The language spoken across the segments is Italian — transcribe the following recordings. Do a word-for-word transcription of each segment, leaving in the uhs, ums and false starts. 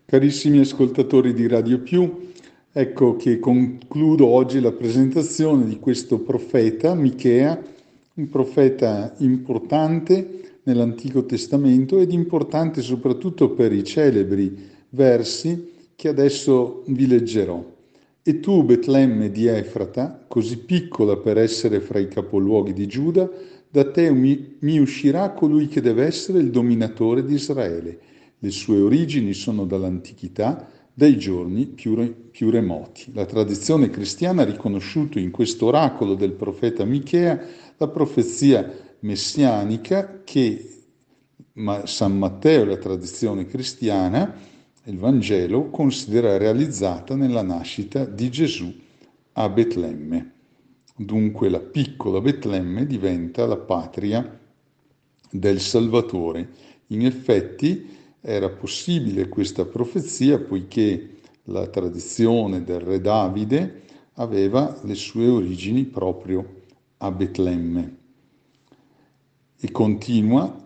Carissimi ascoltatori di Radio Più, ecco che concludo oggi la presentazione di questo profeta, Michea, un profeta importante nell'Antico Testamento ed importante soprattutto per i celebri versi che adesso vi leggerò. E tu, Betlemme di Efrata, così piccola per essere fra i capoluoghi di Giuda, da te mi, mi uscirà colui che deve essere il dominatore di Israele. Le sue origini sono dall'antichità, dai giorni più, re, più remoti. La tradizione cristiana ha riconosciuto in questo oracolo del profeta Michea la profezia messianica che ma San Matteo, la tradizione cristiana, il Vangelo, considera realizzata nella nascita di Gesù a Betlemme. Dunque la piccola Betlemme diventa la patria del Salvatore. In effetti era possibile questa profezia poiché la tradizione del re Davide aveva le sue origini proprio a Betlemme. E continua: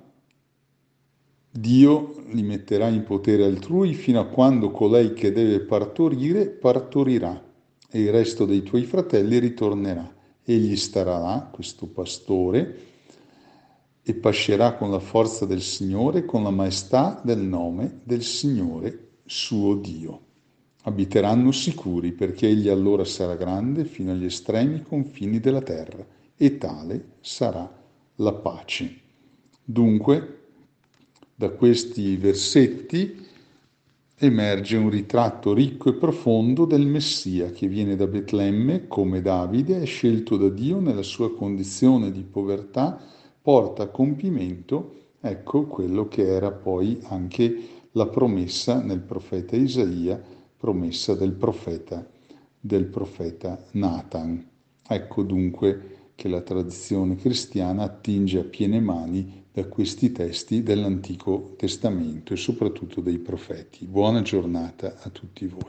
Dio li metterà in potere altrui fino a quando colei che deve partorire partorirà e il resto dei tuoi fratelli ritornerà. Egli starà là, questo pastore, e pascerà con la forza del Signore, con la maestà del nome del Signore suo Dio. Abiteranno sicuri perché egli allora sarà grande fino agli estremi confini della terra e tale sarà la pace. Dunque, da questi versetti emerge un ritratto ricco e profondo del Messia che viene da Betlemme come Davide, è scelto da Dio nella sua condizione di povertà, porta a compimento, ecco, quello che era poi anche la promessa nel profeta Isaia, promessa del profeta, del profeta Nathan. Ecco dunque che la tradizione cristiana attinge a piene mani da questi testi dell'Antico Testamento e soprattutto dei profeti. Buona giornata a tutti voi.